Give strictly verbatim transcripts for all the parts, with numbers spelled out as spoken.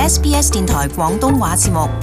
S B S 電台廣東話節目。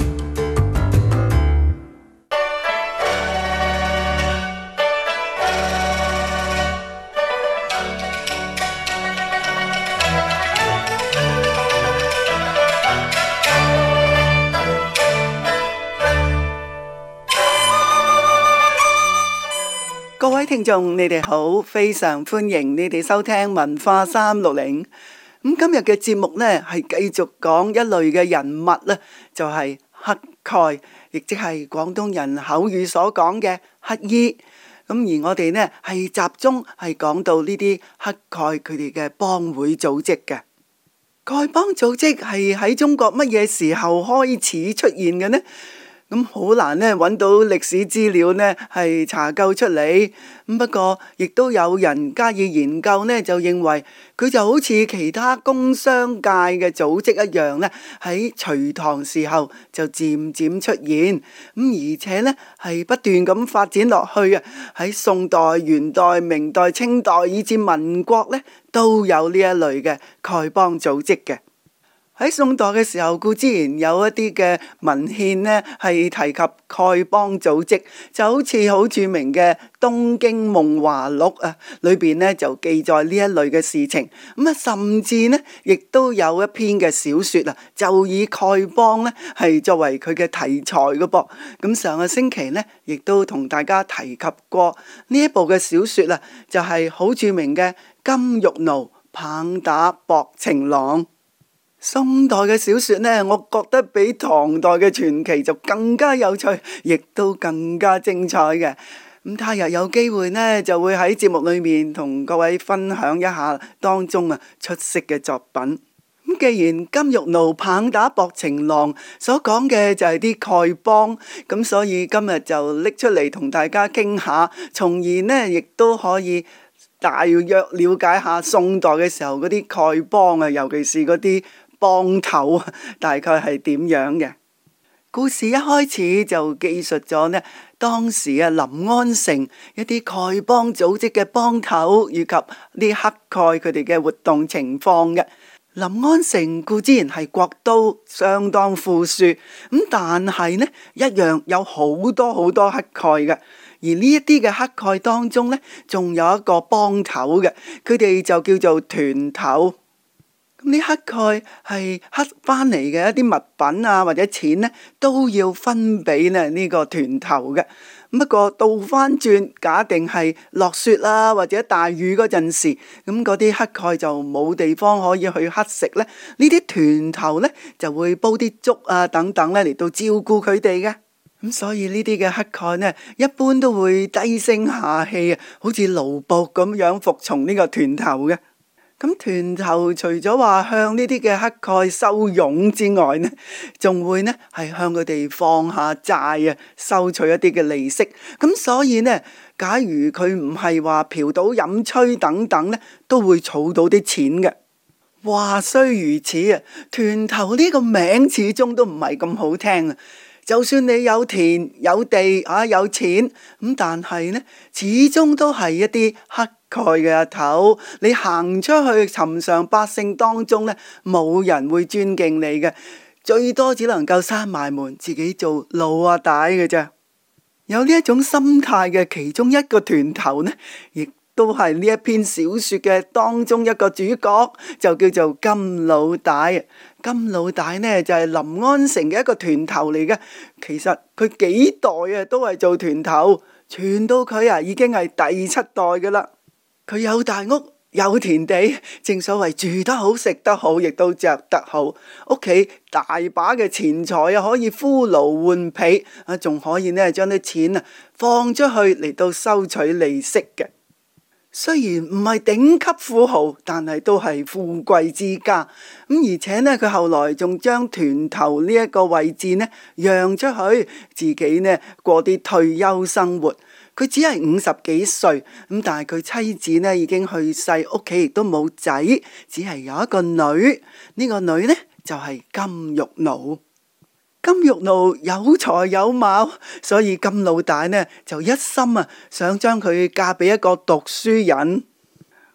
各位聽眾，你哋好，非常歡迎你哋收聽文化三六零。咁今日嘅節目呢，係繼續講一類嘅人物呢，就係乞丐，亦即係廣東人口語所講嘅乞兒。咁而我哋呢，係集中係講到呢啲乞丐佢哋嘅幫會組織嘅。丐幫組織係喺中國乜嘢時候開始出現嘅呢？咁好難咧揾到歷史資料呢係查究出嚟。咁不過亦都有人加以研究呢，就認為佢就好似其他工商界嘅組織一樣呢，喺隋唐時候就漸漸出現。咁而且呢係不斷咁發展落去啊！喺宋代、元代、明代、清代以至民國呢，都有呢一類嘅丐幫組織嘅。喺宋代嘅時候，固然有一啲嘅文獻呢係提及丐幫組織，就好似好著名嘅《東京夢華錄》啊，裏邊呢就記載呢一類嘅事情。咁啊，甚至呢亦都有一篇嘅小說啊，就以丐幫呢係作為佢嘅題材嘅噃。咁上個星期呢，亦都同大家提及過呢一部嘅小說啊，就係好著名嘅《金玉奴棒打薄情郎》。宋代嘅小說呢，我覺得比唐代嘅傳奇就更加有趣，亦都更加精彩嘅。咁他日有機會呢，就會喺節目裏面同各位分享一下當中啊出色嘅作品。咁既然金玉奴棒打薄情郎所講嘅就係啲丐幫，咁所以今日就拎出嚟同大家傾下，從而呢亦都可以大約了解下宋代嘅時候嗰啲丐幫啊，尤其是嗰啲幫頭啊，大概係點樣嘅？故事一開始就記述咗呢，當時啊臨安城一啲丐幫組織嘅幫頭以及啲乞丐佢哋嘅活動情況嘅。臨安城固然係國都，相當富庶，咁但係呢一樣有好多好多乞丐嘅。而呢一啲嘅乞丐當中呢，仲有一個幫頭嘅，佢哋就叫做團頭。咁啲乞丐係乞翻嚟嘅一啲物品啊，或者錢呢，都要分俾呢呢個團頭嘅。不過倒翻轉，假定係落雪啊或者大雨嗰陣時，咁嗰啲乞丐就冇地方可以去乞食呢。呢啲團頭呢，就會煲啲粥啊等等咧嚟到照顧佢哋嘅。咁所以呢啲嘅乞丐呢，一般都會低聲下氣啊，好似奴僕咁樣服從呢個團頭嘅。咁團頭除咗話向呢啲嘅乞丐收佣之外呢，仲會呢係向佢哋放下債啊，收取一啲嘅利息。咁所以呢，假如佢唔係話嫖賭飲吹等等呢，都會儲到啲錢嘅。話雖如此啊，團頭呢個名始終都唔係咁好聽啊。就算你有田有地啊有錢咁，但係呢始終都係一啲乞丐嘅阿頭。你行出去尋常百姓當中呢，冇人會尊敬你嘅，最多只能夠閂埋門自己做老阿大嘅啫。有呢一種心態嘅其中一個團頭呢，亦都係呢一篇小說嘅當中一個主角，就叫做金老大。金老大呢就係臨安城嘅一個團頭嚟嘅。其實佢幾代啊都係做團頭，傳到佢啊已經係第七代噶啦。佢有大屋有田地，正所謂住得好食得好，亦都着得好。屋企大把嘅錢財啊，可以呼勞喚婢啊，仲可以呢將啲錢啊放出去嚟到收取利息嘅。雖然唔係頂級富豪，但係都係富貴之家。咁而且呢，佢後來仲將團頭呢一個位置呢讓出去，自己呢過啲退休生活。佢只係五十幾歲，咁但係佢妻子呢已經去世，屋企亦都冇仔，只係有一個女。呢個女呢就係金玉奴。金玉奴有才有貌，所以金老大呢就一心啊想將佢嫁俾一個讀書人。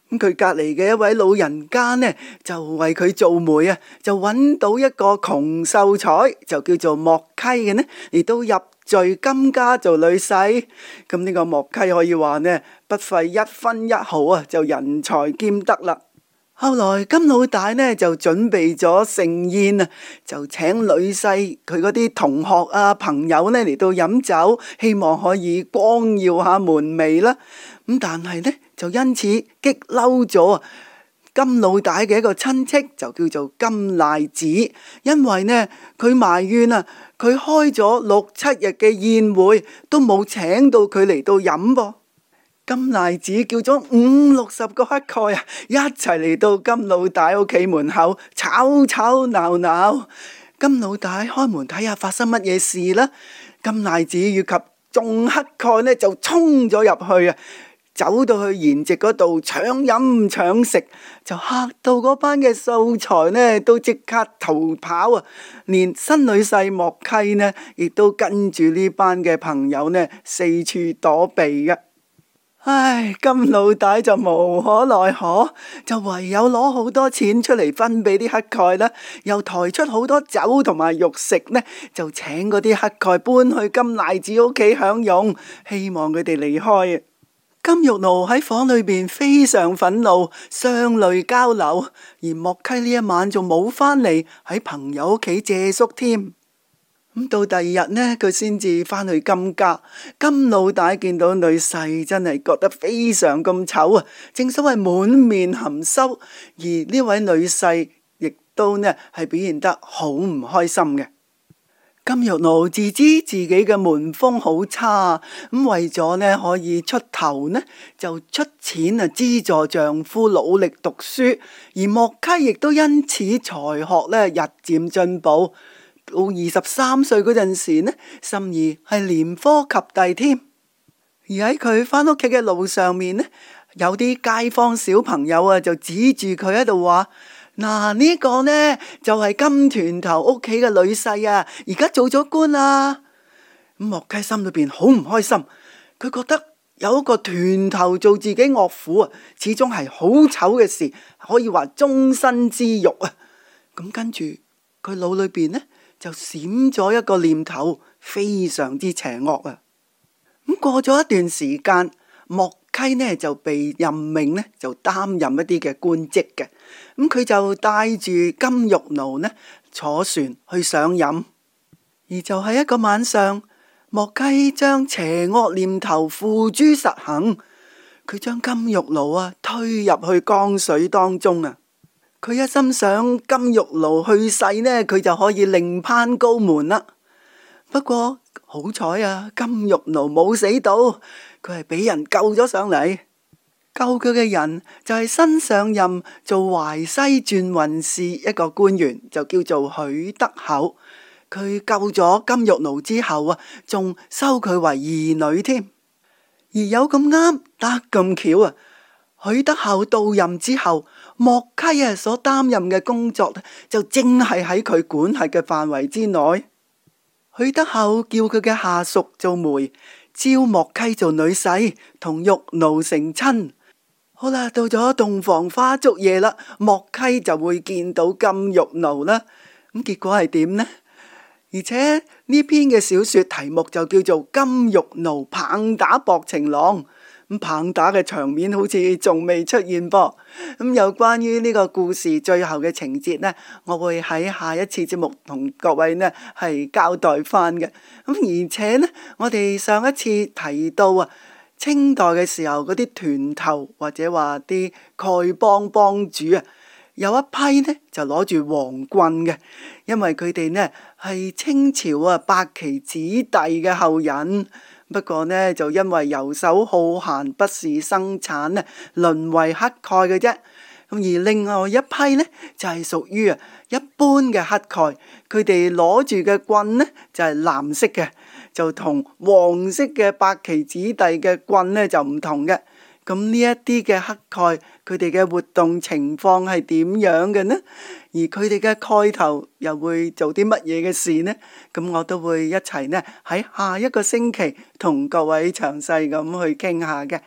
咁佢隔離嘅一位老人家呢，就為佢做媒啊，就揾到一個窮秀才，就叫做莫溪嘅呢，嚟到入贅金家做女婿。咁呢個莫溪可以話呢，不費一分一毫啊，就人才兼得啦。後來金老大呢就準備咗盛宴啊，就請女婿佢嗰啲同學啊朋友呢嚟到飲酒，希望可以光耀下門楣啦。咁但係呢就因此激嬲咗啊金老大嘅一個親戚，就叫做金賴子，因為呢佢埋怨啊，佢開咗六七日嘅宴會都冇請到佢嚟到飲噃。金賴子叫咗五六十個乞丐啊，一齊嚟到金老大屋企門口吵吵鬧鬧。金老大開門睇下發生乜嘢事啦。金賴子以及眾乞丐呢就衝咗入去啊，走到去筵席嗰度搶飲搶食，就嚇到嗰班嘅秀才呢都即刻逃跑啊！連新女婿莫溪呢，亦都跟住呢班嘅朋友呢四處躲避嘅。唉，金老大就無可奈何，就唯有攞好多錢出嚟分俾啲乞丐啦，又抬出好多酒同埋肉食呢，就請嗰啲乞丐搬去金賴子屋企享用，希望佢哋離開。金玉奴喺房裏邊非常憤怒，雙淚交流，而莫溪呢一晚仲冇返嚟，喺朋友屋企借宿添。咁到第二日呢，佢先至返去金家。金老大見到女婿，真係覺得非常咁醜啊！正所謂滿面含羞，而呢位女婿亦都呢係表現得好唔開心嘅。金玉奴自知自己嘅門風好差，咁為咗呢可以出頭呢，就出錢啊資助丈夫努力讀書，而莫溪亦都因此才學呢日漸進步。到二十三歲嗰陣時呢，甚而係連科及第添。而喺佢返屋企嘅路上面呢，有啲街坊小朋友啊就指住佢喺度話：嗱，呢個呢就係金團頭屋企嘅女婿啊，而家做咗官啊。咁莫溪心裏邊好唔開心，佢覺得有一個團頭做自己岳父啊，始終係好醜嘅事，可以話終身之辱啊。咁跟住佢腦裏邊呢，就閃咗一個念頭，非常之邪惡啊！咁過咗一段時間，莫溪呢就被任命呢，就擔任一啲嘅官職嘅。咁佢就帶住金玉奴呢坐船去上任，而就喺一個晚上，莫溪將邪惡念頭付諸實行，佢將金玉奴啊推入去江水當中啊！佢一心想金玉奴去世呢，佢就可以另攀高門啦。不過好彩啊，金玉奴冇死到，佢係俾人救咗上嚟。救佢嘅人就係新上任做淮西轉運使一個官員，就叫做許德厚。佢救咗金玉奴之後啊，仲收佢為義女添。而有咁啱得咁巧啊，許德厚到任之後，莫溪啊所擔任嘅工作就正係喺佢管轄嘅範圍之內。許德厚叫佢嘅下屬做媒，招莫溪做女婿，同玉奴成親。好啦，到咗洞房花燭夜啦，莫溪就會見到金玉奴啦。咁結果係點呢？而且呢篇嘅小說題目就叫做《金玉奴棒打薄情郎》。咁棒打嘅場面好似仲未出現噃。咁有關於呢個故事最後嘅情節呢，我會喺下一次節目同各位呢係交代翻嘅。咁而且呢，我哋上一次提到啊，清代嘅時候嗰啲團頭或者話啲丐幫幫主啊，有一批呢就攞住黃棍嘅，因為佢哋呢係清朝啊八旗子弟嘅後人。不過呢，就因為遊手好閒，不事生產呢，淪為乞丐嘅啫。咁而另外一批呢，就係屬於啊一般嘅乞丐，佢哋攞住嘅棍呢，就係藍色嘅，就同黃色嘅八旗子弟嘅棍呢，就唔同嘅。咁呢一啲嘅乞丐，佢哋嘅活動情況係點樣嘅呢？而佢哋嘅蓋頭又會做啲乜嘢嘅事呢？咁我都會一齊呢喺下一個星期同各位詳細咁去傾下嘅。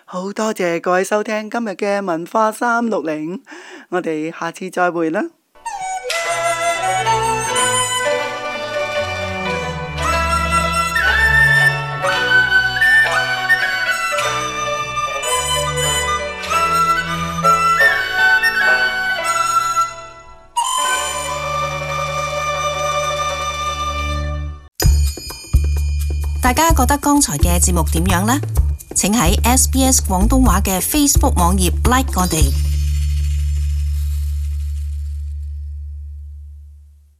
好多謝各位收聽今日嘅文化三六零，我哋下次再會啦。 大家覺得剛才嘅節目點樣呢？請喺 S B S 廣東話嘅 Facebook 網頁 like 我哋。